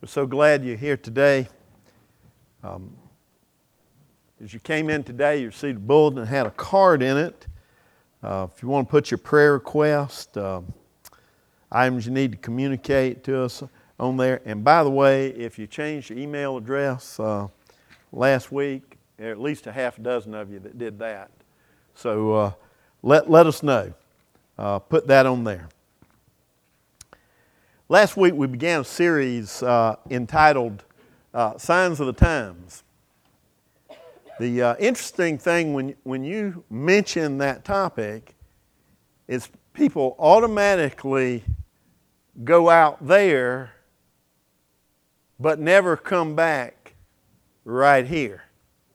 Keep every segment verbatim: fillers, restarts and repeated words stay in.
We're so glad you're here today. Um, as you came in today, you received a bulletin that had a card in it. Uh, if you want to put your prayer request, uh, items you need to communicate to us on there. And by the way, if you changed your email address uh, last week, there are at least a half a dozen of you that did that. So uh, let, let us know. Uh, put that on there. Last week we began a series uh, entitled uh, Signs of the Times. The uh, interesting thing when, when you mention that topic is people automatically go out there but never come back right here.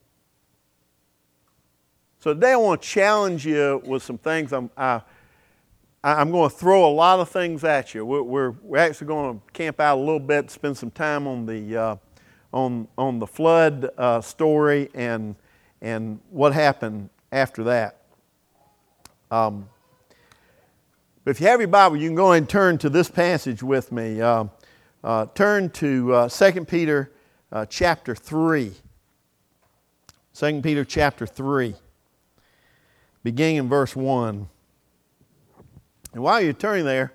So today I want to challenge you with some things. I'm, I, I'm going to throw a lot of things at you. We're, we're, we're actually going to camp out a little bit, spend some time on the uh, on on the flood uh, story and and what happened after that. Um, but if you have your Bible, you can go ahead and turn to this passage with me. Uh, uh, turn to uh, Second Peter uh, chapter three. Second Peter chapter three, beginning in verse one. And while you're turning there,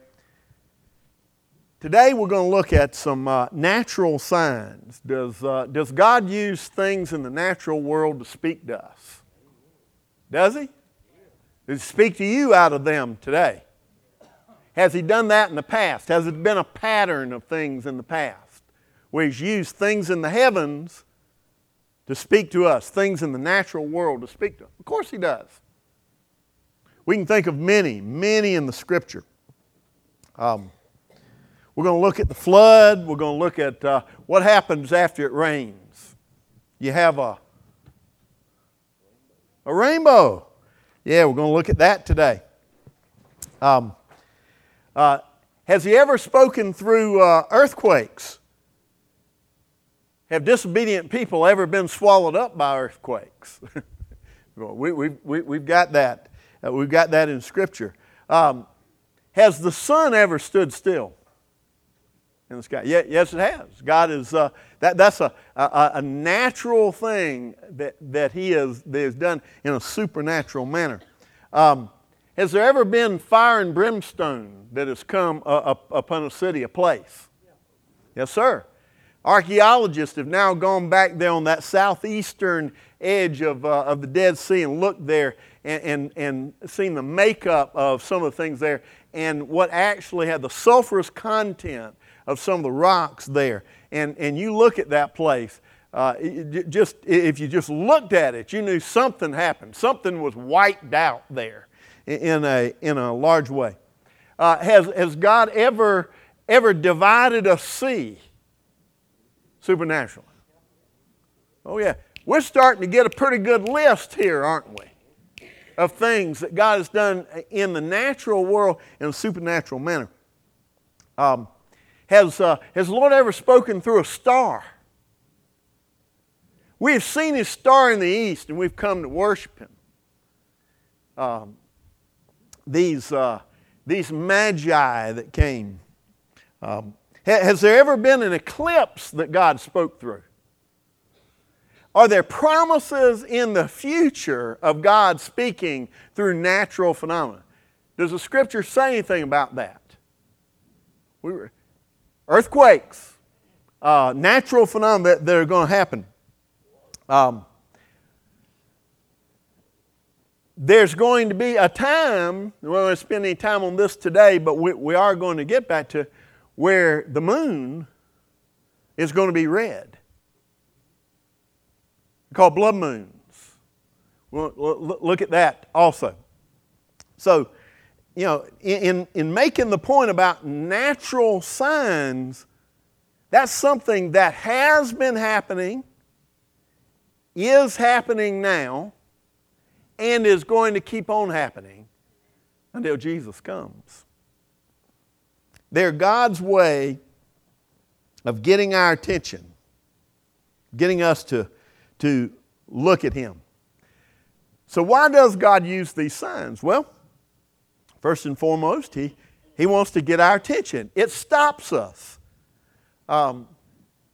today we're going to look at some uh, natural signs. Does, uh, does God use things in the natural world to speak to us? Does He? Does He speak to you out of them today? Has He done that in the past? Has it been a pattern of things in the past where He's used things in the heavens to speak to us, things in the natural world to speak to us? Of course He does. We can think of many, many in the Scripture. Um, we're going to look at the flood. We're going to look at uh, what happens after it rains. You have a, a rainbow. Yeah, we're going to look at that today. Um, uh, has He ever spoken through uh, earthquakes? Have disobedient people ever been swallowed up by earthquakes? we, we, we, we've got that. Uh, we've got that in Scripture. Um, has the sun ever stood still in the sky? Yeah, yes, it has. God is uh, that. That's a, a, a natural thing that that He has that has done in a supernatural manner. Um, has there ever been fire and brimstone that has come uh, up, upon a city, a place? Yeah. Yes, sir. Archaeologists have now gone back there on that southeastern edge of uh, of the Dead Sea and looked there. And, and, and seen the makeup of some of the things there and what actually had the sulfurous content of some of the rocks there. And, and you look at that place, uh, it, just if you just looked at it, you knew something happened. Something was wiped out there in a, in a large way. Uh, has, has God ever, ever divided a sea supernaturally? Oh yeah. We're starting to get a pretty good list here, aren't we? Of things that God has done in the natural world in a supernatural manner. Um, has, uh, has the Lord ever spoken through a star? We have seen His star in the east and we've come to worship Him. Um, these, uh, these magi that came. Um, has there ever been an eclipse that God spoke through? Are there promises in the future of God speaking through natural phenomena? Does the Scripture say anything about that? We were, earthquakes, uh, natural phenomena that, that are going to happen. Um, there's going to be a time, we're not going to spend any time on this today, but we, we are going to get back to where the moon is going to be red. Called blood moons. We'll look at that also. So, you know, in, in making the point about natural signs, that's something that has been happening, is happening now, and is going to keep on happening until Jesus comes. They're God's way of getting our attention, getting us to to look at Him. So why does God use these signs? Well, first and foremost, He, he wants to get our attention. It stops us. Um,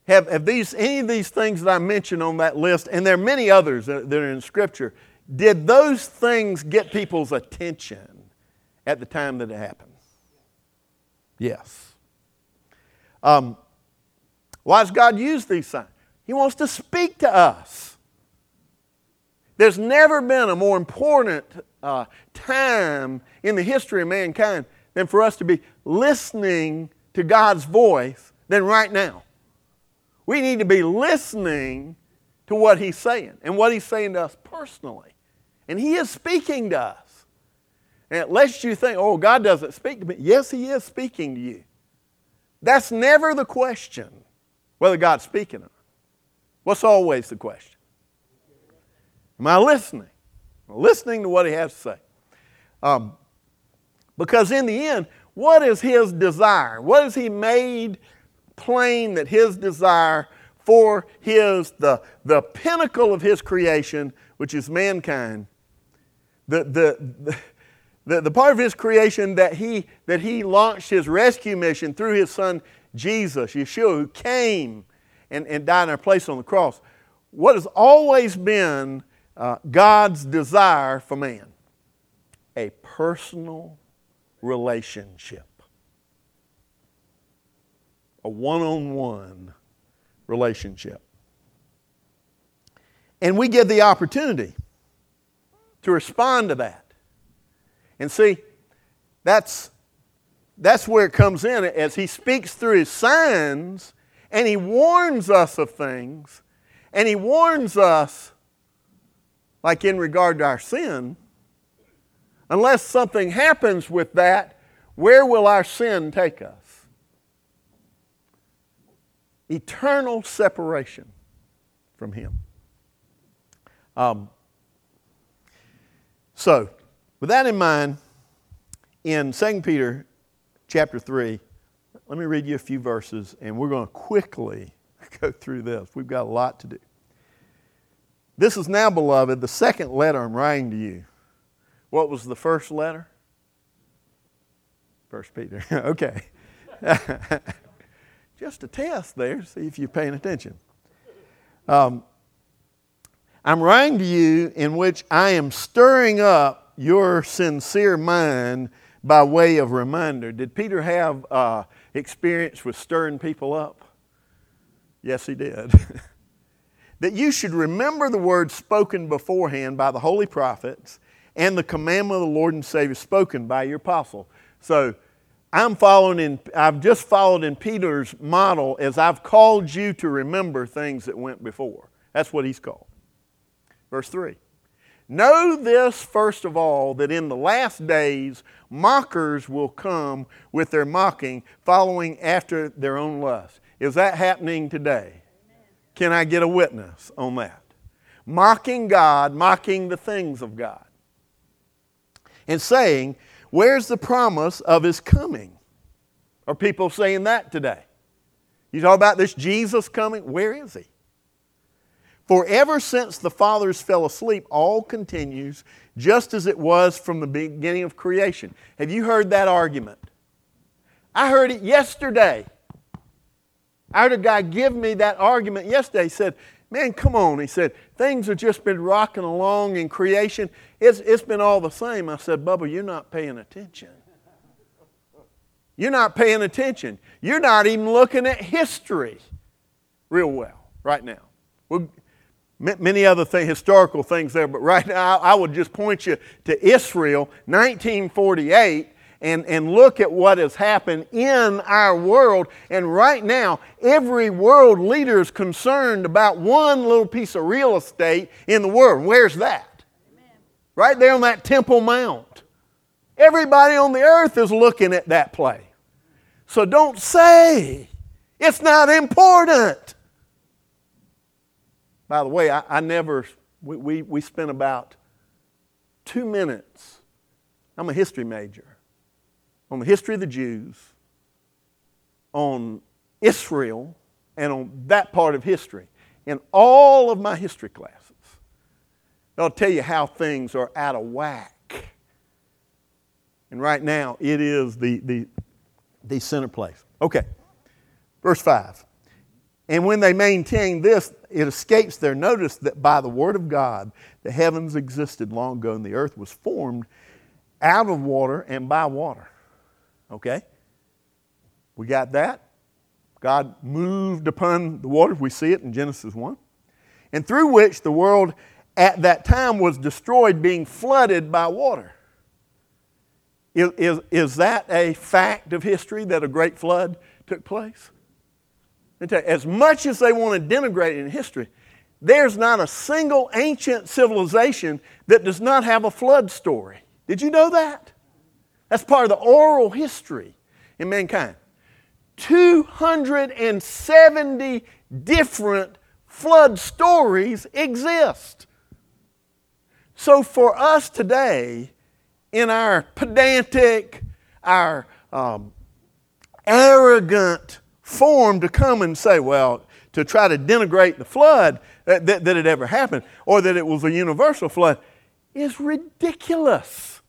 have, have these, any of these things that I mentioned on that list, and there are many others that, that are in Scripture, did those things get people's attention at the time that it happened? Yes. Um, why does God use these signs? He wants to speak to us. There's never been a more important uh, time in the history of mankind than for us to be listening to God's voice than right now. We need to be listening to what He's saying and what He's saying to us personally. And He is speaking to us. And it lets you think, oh, God doesn't speak to me. Yes, He is speaking to you. That's never the question, whether God's speaking or not. What's always the question? Am I listening? Am I listening to what He has to say? Um, because in the end, what is His desire? What has He made plain that His desire for His, the, the pinnacle of His creation, which is mankind, the, the, the, the part of His creation that he, that he launched His rescue mission through His Son Jesus, Yeshua, who came and, and died in our place on the cross. What has always been uh, God's desire for man? A personal relationship. A one-on-one relationship. And we get the opportunity to respond to that. And see, that's, that's where it comes in as He speaks through His signs and He warns us of things, and He warns us, like in regard to our sin, unless something happens with that, where will our sin take us? Eternal separation from Him. Um, so, with that in mind, in Second Peter chapter three, let me read you a few verses, and we're going to quickly go through this. We've got a lot to do. This is now, beloved, the second letter I'm writing to you. What was the first letter? First Peter. Okay. Just a test there, see if you're paying attention. Um, I'm writing to you in which I am stirring up your sincere mind by way of reminder. Did Peter have uh, experience with stirring people up? Yes, he did. That you should remember the words spoken beforehand by the holy prophets and the commandment of the Lord and Savior spoken by your apostle. So I'm following in, I've just followed in Peter's model as I've called you to remember things that went before. That's what he's called. Verse three. Know this first of all, that in the last days mockers will come with their mocking, following after their own lust. Is that happening today? Amen. Can I get a witness on that? Mocking God, mocking the things of God. And saying, where's the promise of His coming? Are people saying that today? You talk about this Jesus coming? Where is He? For ever since the fathers fell asleep, all continues just as it was from the beginning of creation. Have you heard that argument? I heard it yesterday. I heard a guy give me that argument yesterday. He said, man, come on. He said, things have just been rocking along in creation. It's, it's been all the same. I said, Bubba, you're not paying attention. You're not paying attention. You're not even looking at history real well right now. We're, Many other thing, historical things there, but right now I would just point you to Israel, nineteen forty-eight, and, and look at what has happened in our world. And right now, every world leader is concerned about one little piece of real estate in the world. Where's that? Amen. Right there on that Temple Mount. Everybody on the earth is looking at that place. So don't say it's not important. By the way, I, I never, we, we, we spent about two minutes, I'm a history major, on the history of the Jews, on Israel, and on that part of history. In all of my history classes, they'll tell you how things are out of whack. And right now, it is the, the, the center place. Okay, verse five. And when they maintain this, it escapes their notice that by the word of God, the heavens existed long ago and the earth was formed out of water and by water. Okay? We got that. God moved upon the waters. We see it in Genesis one. And through which the world at that time was destroyed, being flooded by water. Is, is, is that a fact of history that a great flood took place? As much as they want to denigrate it in history, there's not a single ancient civilization that does not have a flood story. Did you know that? That's part of the oral history in mankind. two hundred seventy different flood stories exist. So for us today, in our pedantic, our um, arrogant form to come and say, well, to try to denigrate the flood, that, that, that it ever happened, or that it was a universal flood, is ridiculous.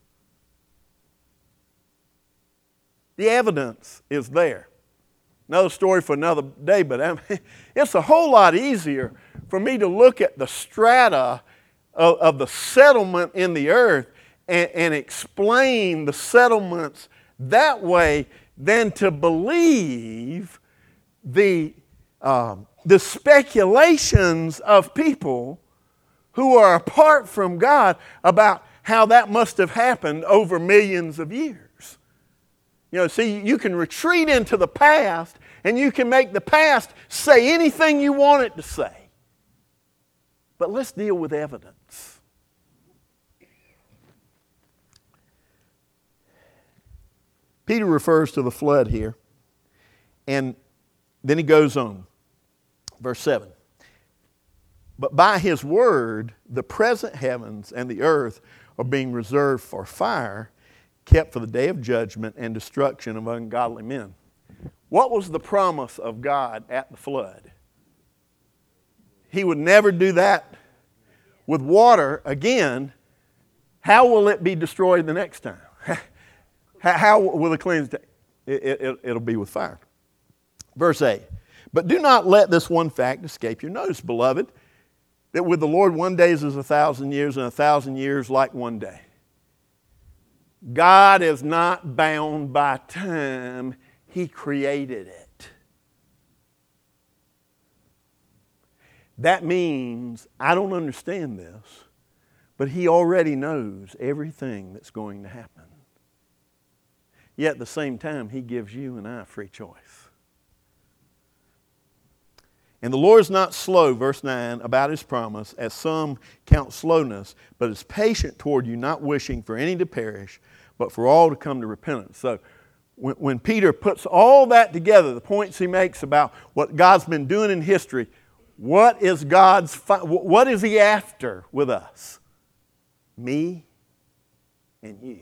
The evidence is there. Another story for another day, but I mean, it's a whole lot easier for me to look at the strata of, of the settlement in the earth and, and explain the settlements that way than to believe the, um, the speculations of people who are apart from God about how that must have happened over millions of years. You know, see, you can retreat into the past and you can make the past say anything you want it to say. But let's deal with evidence. Peter refers to the flood here, and then he goes on. Verse seven. But by his word, the present heavens and the earth are being reserved for fire, kept for the day of judgment and destruction of ungodly men. What was the promise of God at the flood? He would never do that with water again. How will it be destroyed the next time? How will it cleanse it? It, it? It'll be with fire. Verse eight. But do not let this one fact escape your notice, beloved, that with the Lord one day is as a thousand years, and a thousand years like one day. God is not bound by time. He created it. That means I don't understand this, but He already knows everything that's going to happen. Yet at the same time, He gives you and I free choice. And the Lord is not slow, verse nine, about His promise, as some count slowness, but is patient toward you, not wishing for any to perish, but for all to come to repentance. So when, when Peter puts all that together, the points he makes about what God's been doing in history, what is God's, what is He after with us? Me and you.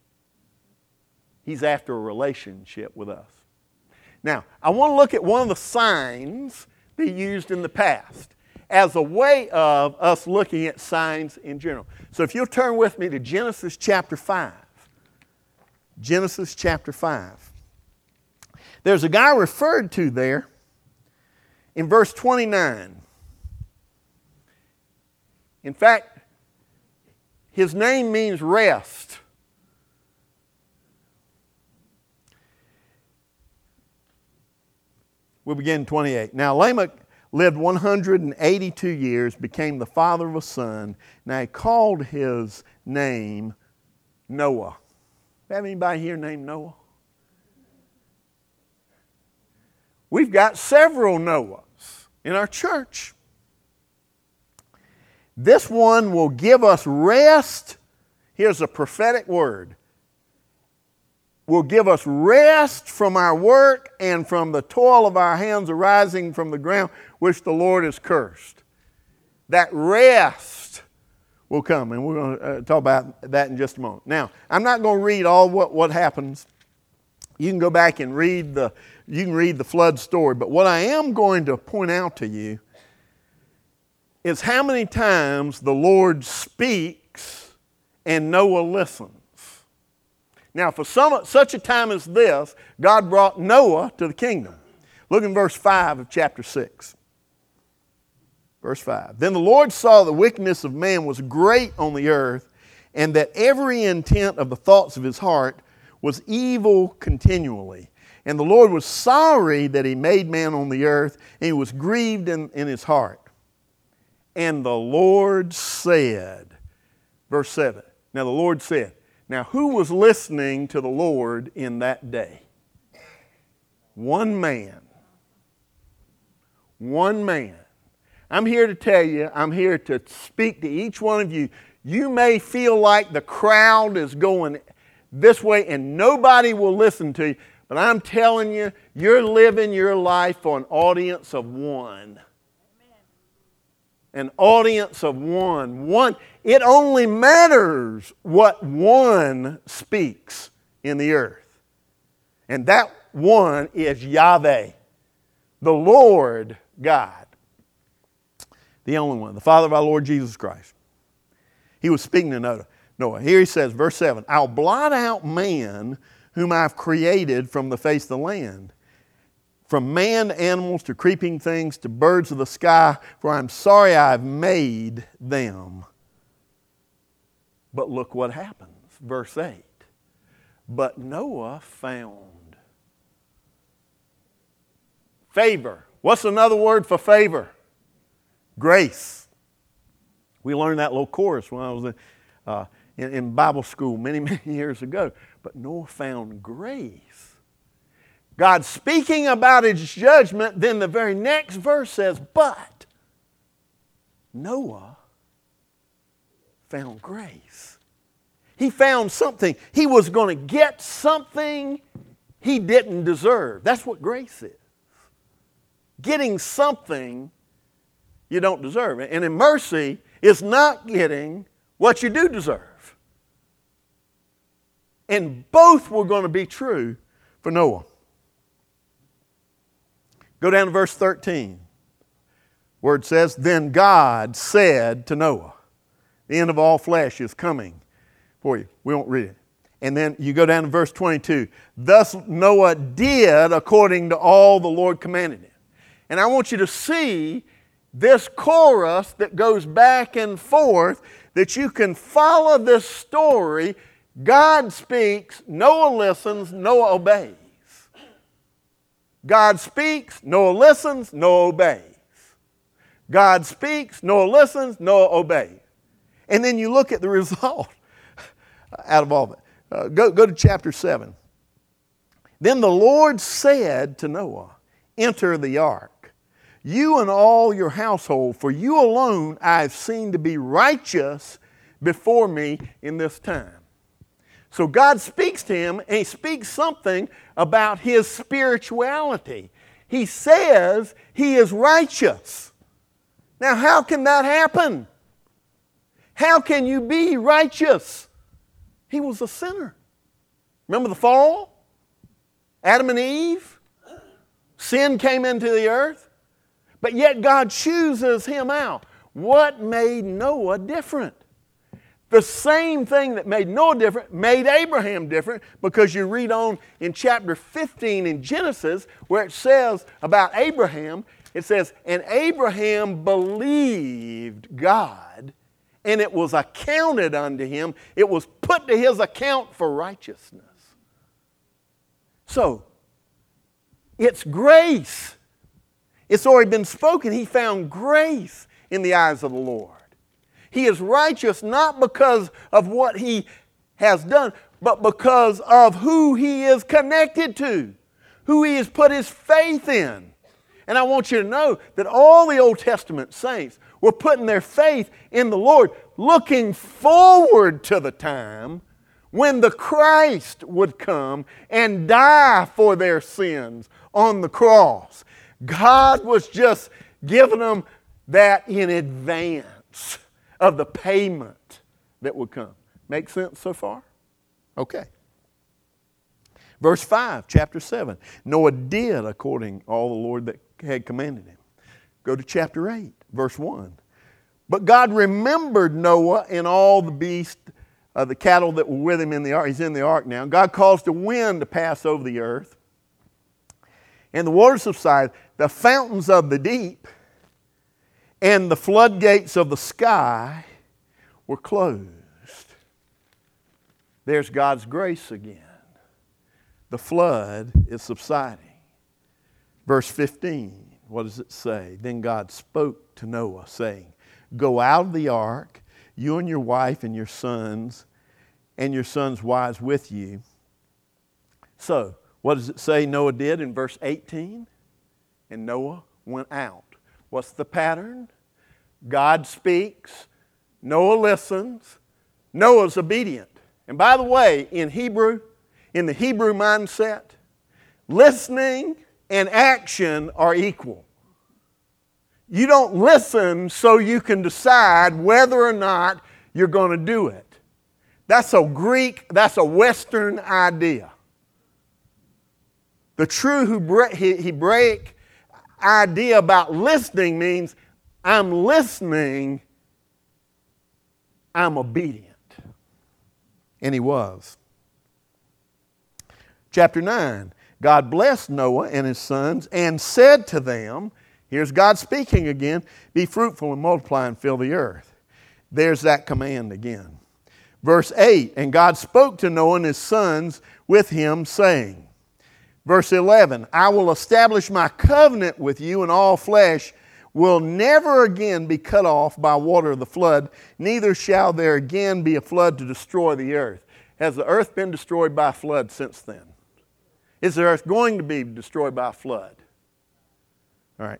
He's after a relationship with us. Now, I want to look at one of the signs that He used in the past as a way of us looking at signs in general. So if you'll turn with me to Genesis chapter five. Genesis chapter five. There's a guy referred to there in verse twenty-nine. In fact, his name means rest. We'll begin twenty-eight. Now Lamech lived one hundred eighty-two years, became the father of a son. Now he called his name Noah. Have anybody here named Noah? We've got several Noahs in our church. This one will give us rest. Here's a prophetic word. Will give us rest from our work and from the toil of our hands arising from the ground which the Lord has cursed. That rest will come, and we're going to uh, talk about that in just a moment. Now, I'm not going to read all what, what happens. You can go back and read the you can read the flood story, but what I am going to point out to you is how many times the Lord speaks and Noah listens. Now, for some, such a time as this, God brought Noah to the kingdom. Look in verse five of chapter six. Verse five. Then the Lord saw the wickedness of man was great on the earth, and that every intent of the thoughts of his heart was evil continually. And the Lord was sorry that he made man on the earth, and he was grieved in, in his heart. And the Lord said, verse seven. Now the Lord said. Now who was listening to the Lord in that day? One man. One man. I'm here to tell you, I'm here to speak to each one of you. You may feel like the crowd is going this way and nobody will listen to you, but I'm telling you, you're living your life for an audience of one. An audience of one. One. It only matters what one speaks in the earth. And that one is Yahweh, the Lord God. The only one, the Father of our Lord Jesus Christ. He was speaking to Noah. Here he says, verse seven, I'll blot out man whom I've created from the face of the land, from man to animals to creeping things to birds of the sky, for I'm sorry I've made them. But look what happens, verse eight. But Noah found favor. What's another word for favor? Grace. We learned that little chorus when I was in, uh, in, in Bible school many, many years ago. But Noah found grace. God speaking about his judgment, then the very next verse says, but Noah found grace. He found something. He was going to get something he didn't deserve. That's what grace is. Getting something you don't deserve. And in mercy is not getting what you do deserve. And both were going to be true for Noah. Go down to verse thirteen. Word says, then God said to Noah, the end of all flesh is coming for you. We won't read it. And then you go down to verse twenty-two. Thus Noah did according to all the Lord commanded him. And I want you to see this chorus that goes back and forth, that you can follow this story. God speaks, Noah listens, Noah obeys. God speaks, Noah listens, Noah obeys. God speaks, Noah listens, Noah obeys. And then you look at the result out of all of it. Uh, go, go to chapter seven. Then the Lord said to Noah, enter the ark, you and all your household, for you alone I have seen to be righteous before me in this time. So God speaks to him, and he speaks something about his spirituality. He says he is righteous. Now, how can that happen? How can you be righteous? He was a sinner. Remember the fall? Adam and Eve? Sin came into the earth. But yet God chooses him out. What made Noah different? The same thing that made Noah different made Abraham different, because you read on in chapter fifteen in Genesis where it says about Abraham, it says, and Abraham believed God, and it was accounted unto him. It was put to his account for righteousness. So, it's grace. It's already been spoken. He found grace in the eyes of the Lord. He is righteous not because of what he has done, but because of who he is connected to, who he has put his faith in. And I want you to know that all the Old Testament saints were putting their faith in the Lord, looking forward to the time when the Christ would come and die for their sins on the cross. God was just giving them that in advance of the payment that would come. Make sense so far? Okay. Verse five, chapter seven. Noah did according all the Lord that had commanded him. Go to chapter eight, verse one. But God remembered Noah and all the beasts, uh, the cattle that were with him in the ark. He's in the ark now. God caused a wind to pass over the earth, and the waters subsided, the fountains of the deep and the floodgates of the sky were closed. There's God's grace again. The flood is subsiding. Verse fifteen, what does it say? Then God spoke to Noah, saying, go out of the ark, you and your wife and your sons, and your sons' wives with you. So, what does it say Noah did in verse eighteen? And Noah went out. What's the pattern? God speaks, Noah listens, Noah's obedient. And by the way, in Hebrew, in the Hebrew mindset, listening and action are equal. You don't listen so you can decide whether or not you're going to do it. That's a Greek, that's a Western idea. The true Hebraic idea about listening means I'm listening, I'm obedient. And he was. Chapter nine, God blessed Noah and his sons and said to them, here's God speaking again, be fruitful and multiply and fill the earth. There's that command again. Verse eight, and God spoke to Noah and his sons with him, saying, verse eleven, I will establish my covenant with you, and all flesh will never again be cut off by water of the flood, neither shall there again be a flood to destroy the earth. Has the earth been destroyed by a flood since then? Is the earth going to be destroyed by a flood? All right.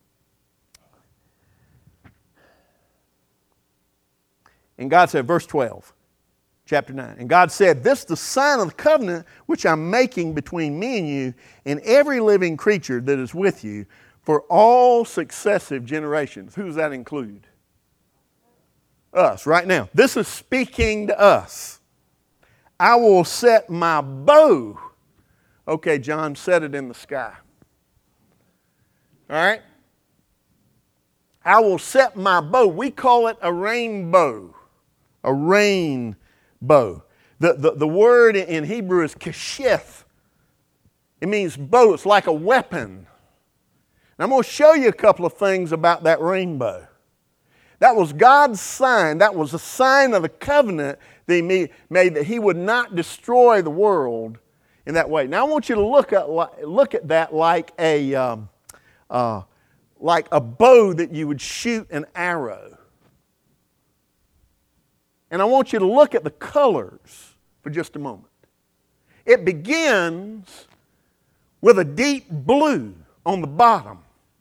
And God said, verse twelve, chapter nine, and God said, this is the sign of the covenant which I'm making between me and you and every living creature that is with you for all successive generations. Who does that include? Us, right now. This is speaking to us. I will set my bow. Okay, John, set it in the sky. All right? I will set my bow. We call it a rainbow. A rainbow. The, the, the word in Hebrew is kashif. It means bow. It's like a weapon. And I'm going to show you a couple of things about that rainbow. That was God's sign. That was a sign of the covenant that He made, that He would not destroy the world in that way. Now I want you to look at look at that like a um, uh, like a bow that you would shoot an arrow. And I want you to look at the colors for just a moment. It begins with a deep blue on the bottom.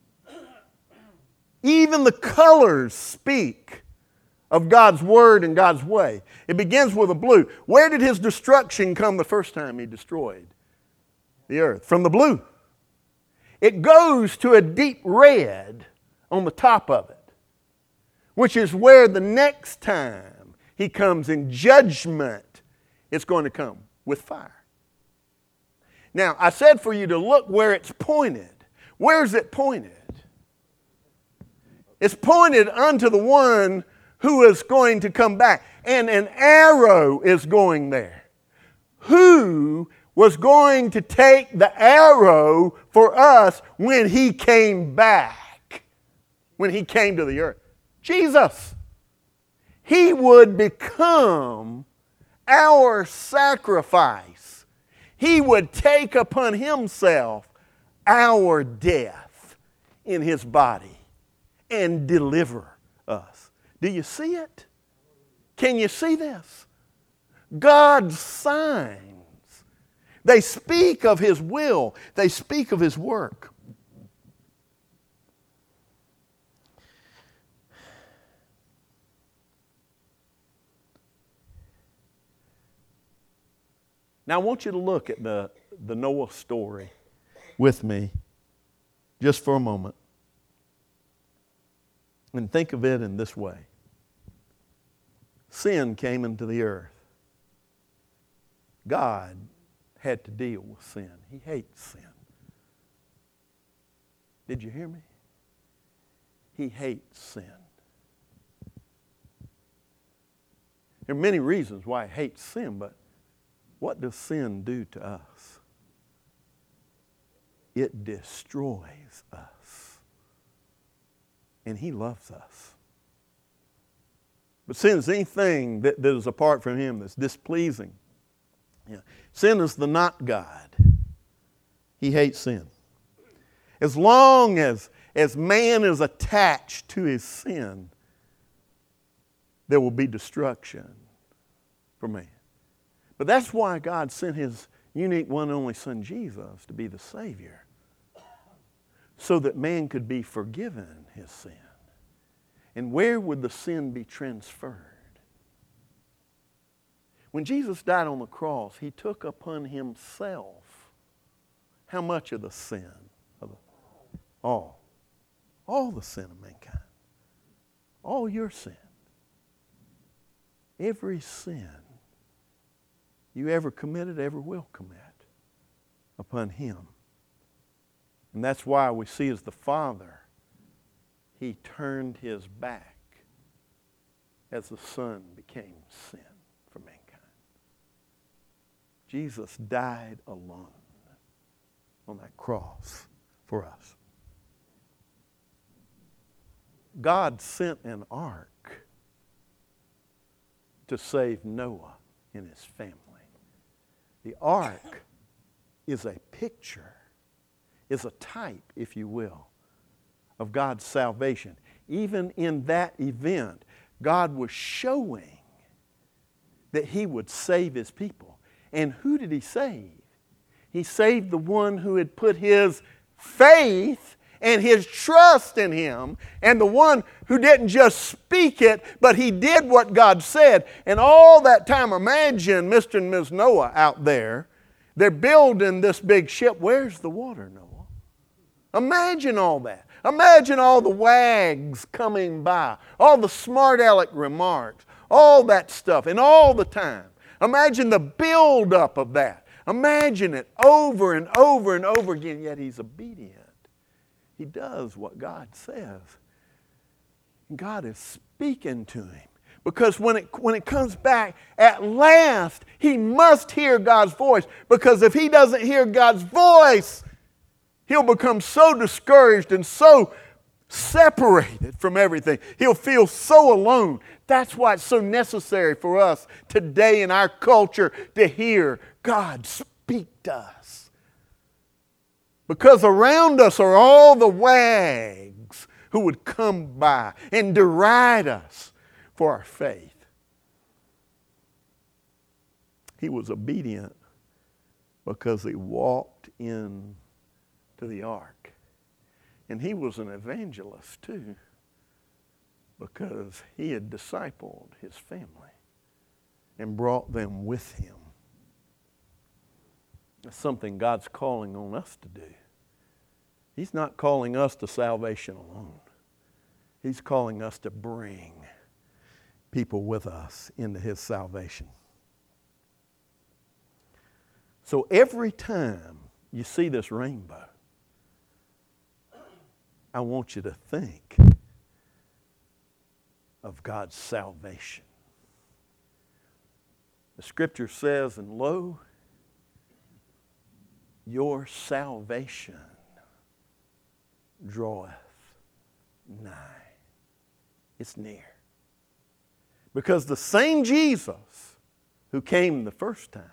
Even the colors speak of God's word and God's way. It begins with a blue. Where did His destruction come the first time He destroyed the earth? From the blue. It goes to a deep red on the top of it, which is where the next time He comes in judgment, it's going to come with fire. Now, I said for you to look where it's pointed. Where's it pointed? It's pointed unto the one who is going to come back. And an arrow is going there. Who was going to take the arrow for us when He came back? When He came to the earth? Jesus. He would become our sacrifice. He would take upon Himself our death in His body and deliver us. Do you see it? Can you see this? God's signs. They speak of His will. They speak of His work. Now I want you to look at the, the Noah story with me just for a moment. And think of it in this way. Sin came into the earth. God had to deal with sin. He hates sin. Did you hear me? He hates sin. There are many reasons why He hates sin, but what does sin do to us? it destroys us. And He loves us. But sin is anything that, that is apart from Him that's displeasing. Yeah. Sin is the not God. He hates sin. As long as, as man is attached to his sin, there will be destruction for man. But that's why God sent His unique one and only Son Jesus to be the Savior, so that man could be forgiven his sin. And where would the sin be transferred? When Jesus died on the cross, He took upon Himself how much of the sin? Of the, all. All the sin of mankind. All your sin. Every sin you ever committed, ever will commit upon Him. And that's why we see as the Father, He turned His back as the Son became sin for mankind. Jesus died alone on that cross for us. God sent an ark to save Noah and his family. The ark is a picture, is a type, if you will, of God's salvation. Even in that event, God was showing that He would save His people. And who did He save? He saved the one who had put his faith and his trust in Him, and the one who didn't just speak it, but he did what God said. And all that time, imagine Mister and Miz Noah out there. They're building this big ship. Where's the water, Noah? Imagine all that. Imagine all the wags coming by, all the smart aleck remarks, all that stuff, and all the time. Imagine the build-up of that. Imagine it over and over and over again, yet He's obedient. He does what God says. God is speaking to him. Because when it, when it comes back, at last, he must hear God's voice. Because if he doesn't hear God's voice, he'll become so discouraged and so separated from everything. He'll feel so alone. That's why it's so necessary for us today in our culture to hear God speak to us. Because around us are all the wags who would come by and deride us for our faith. He was obedient because he walked in to the ark. And he was an evangelist too, because he had discipled his family and brought them with him. That's something God's calling on us to do. He's not calling us to salvation alone. He's calling us to bring people with us into His salvation. So every time you see this rainbow, I want you to think of God's salvation. The Scripture says, and lo, your salvation draweth nigh. It's near. Because the same Jesus who came the first time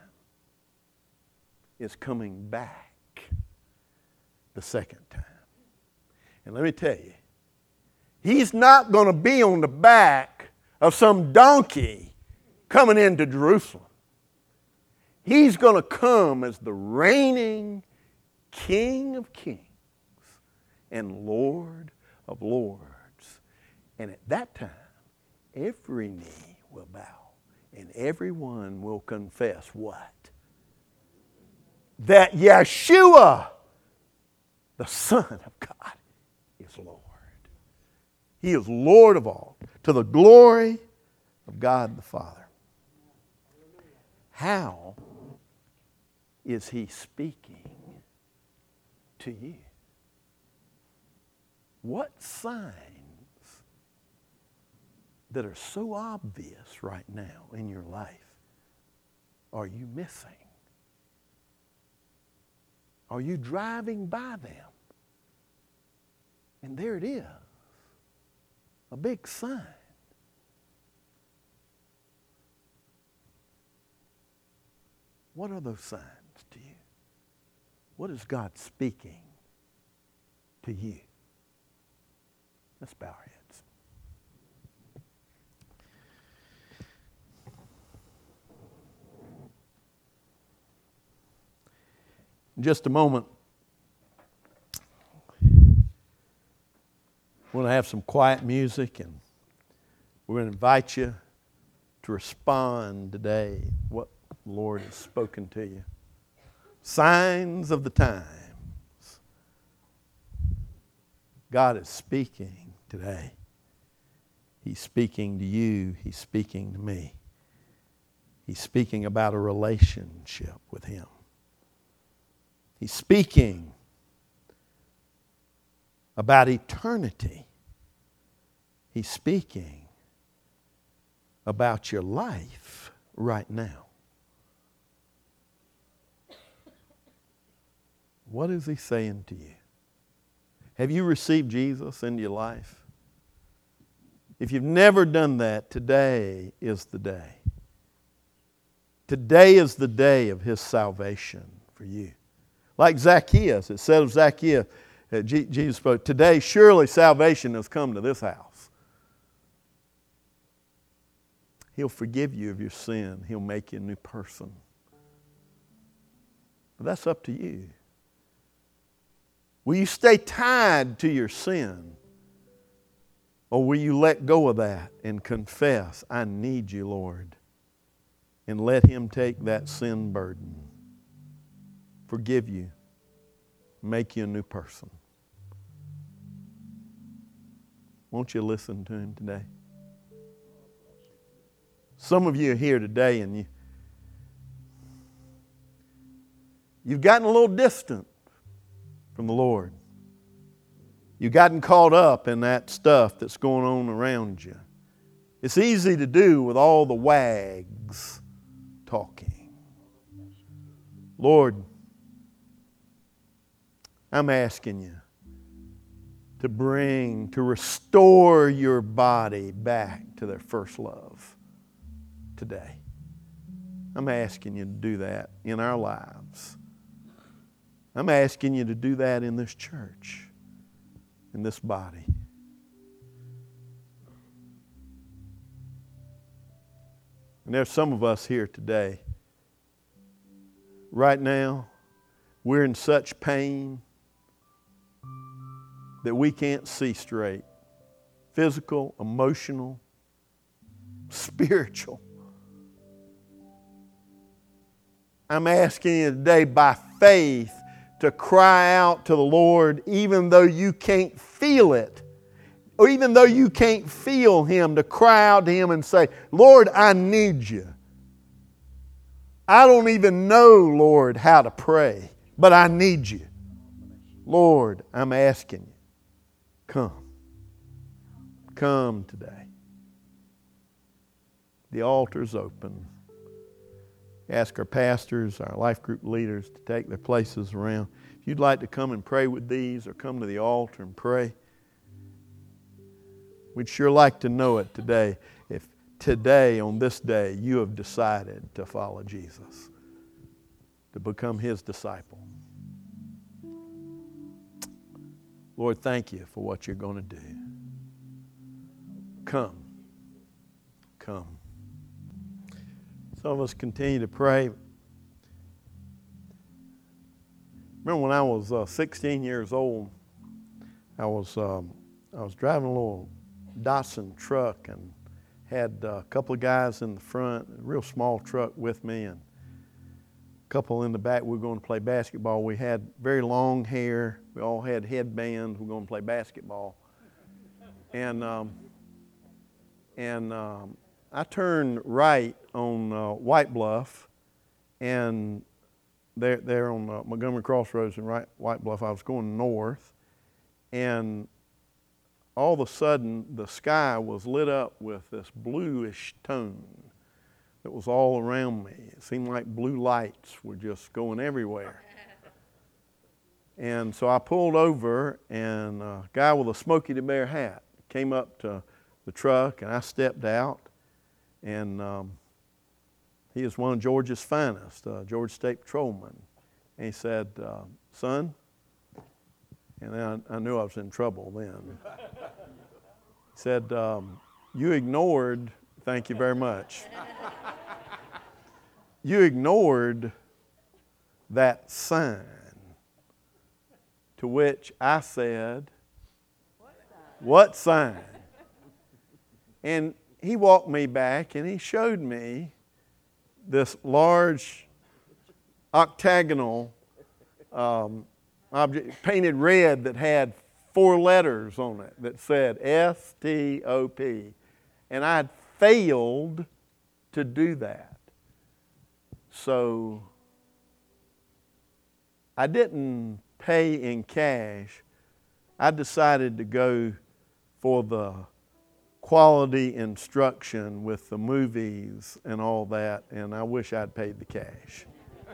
is coming back the second time. And let me tell you, He's not going to be on the back of some donkey coming into Jerusalem. He's going to come as the reigning King of kings and Lord of lords. And at that time, every knee will bow and everyone will confess what? That Yeshua, the Son of God, is Lord. He is Lord of all, to the glory of God the Father. How is He speaking to you? What signs that are so obvious right now in your life are you missing? Are you driving by them? And there it is, a big sign. What are those signs to you? What is God speaking to you? Let's bow our heads. In just a moment, we're going to have some quiet music, and we're going to invite you to respond today what the Lord has spoken to you. Signs of the times. God is speaking today. He's speaking to you. He's speaking to me. He's speaking about a relationship with Him. He's speaking about eternity. He's speaking about your life right now. What is He saying to you? Have you received Jesus into your life? If you've never done that, today is the day. Today is the day of His salvation for you. Like Zacchaeus, it said of Zacchaeus, uh, G- Jesus spoke, today surely salvation has come to this house. He'll forgive you of your sin. He'll make you a new person. But that's up to you. Will you stay tied to your sin? Or will you let go of that and confess, I need you, Lord, and let Him take that sin burden, forgive you, make you a new person? Won't you listen to Him today? Some of you are here today and you, you've gotten a little distant from the Lord. You've gotten caught up in that stuff that's going on around you. It's easy to do with all the wags talking. Lord, I'm asking you to bring, to restore your body back to their first love today. I'm asking you to do that in our lives. I'm asking you to do that in this church, in this body. And there's some of us here today. Right now, we're in such pain that we can't see straight. Physical, emotional, spiritual. I'm asking you today by faith to cry out to the Lord even though you can't feel it. Or even though you can't feel Him, to cry out to Him and say, Lord, I need you. I don't even know, Lord, how to pray, but I need you. Lord, I'm asking you, come. Come today. The altar's open. Ask our pastors, our life group leaders to take their places around. If you'd like to come and pray with these or come to the altar and pray, we'd sure like to know it today. If today, on this day, you have decided to follow Jesus, to become His disciple. Lord, thank you for what you're going to do. Come. Come. Some of us continue to pray. Remember when I was uh, sixteen years old, I was um, I was driving a little Datsun truck and had uh, a couple of guys in the front, a real small truck with me, and a couple in the back. We were going to play basketball. We had very long hair. We all had headbands. We were going to play basketball. And um, and um, I turned right on uh, White Bluff, and there, there on uh, Montgomery Crossroads in right, White Bluff, I was going north, and all of a sudden the sky was lit up with this bluish tone that was all around me. It seemed like blue lights were just going everywhere. And so I pulled over, and a guy with a Smokey the Bear hat came up to the truck, and I stepped out, and um, he is one of Georgia's finest, uh, Georgia State Patrolman. And he said, uh, son, and I, I knew I was in trouble then. He said, um, you ignored, thank you very much, you ignored that sign. To which I said, what sign? And he walked me back and he showed me this large octagonal um, object painted red that had four letters on it that said S T O P. And I had failed to do that. So I didn't pay in cash. I decided to go for the quality instruction with the movies and all that, and I wish I'd paid the cash.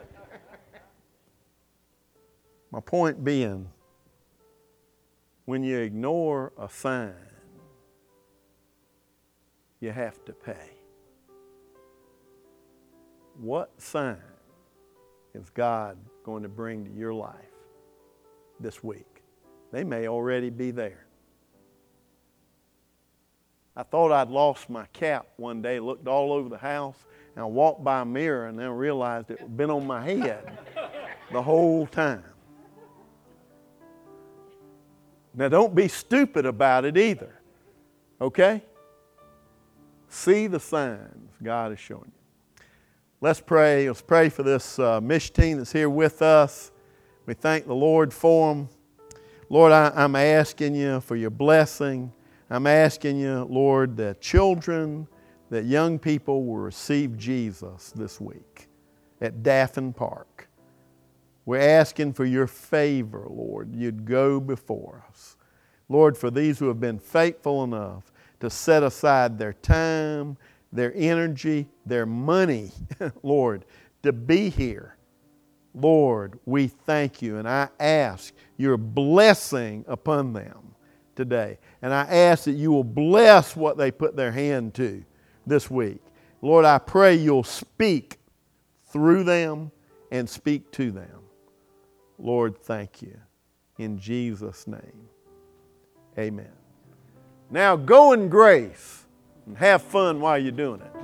My point being, when you ignore a sign, you have to pay. What sign is God going to bring to your life this week? They may already be there. I thought I'd lost my cap one day, looked all over the house, and I walked by a mirror and then realized it had been on my head the whole time. Now don't be stupid about it either, okay? See the signs God is showing you. Let's pray. Let's pray for this uh, mission team that's here with us. We thank the Lord for them. Lord, I, I'm asking you for your blessing. I'm asking you, Lord, that children, that young people will receive Jesus this week at Daffin Park. We're asking for your favor, Lord. You'd go before us. Lord, for these who have been faithful enough to set aside their time, their energy, their money, Lord, to be here. Lord, we thank you, and I ask your blessing upon them today. And I ask that you will bless what they put their hand to this week. Lord, I pray you'll speak through them and speak to them. Lord, thank you. In Jesus' name, amen. Now go in grace and have fun while you're doing it.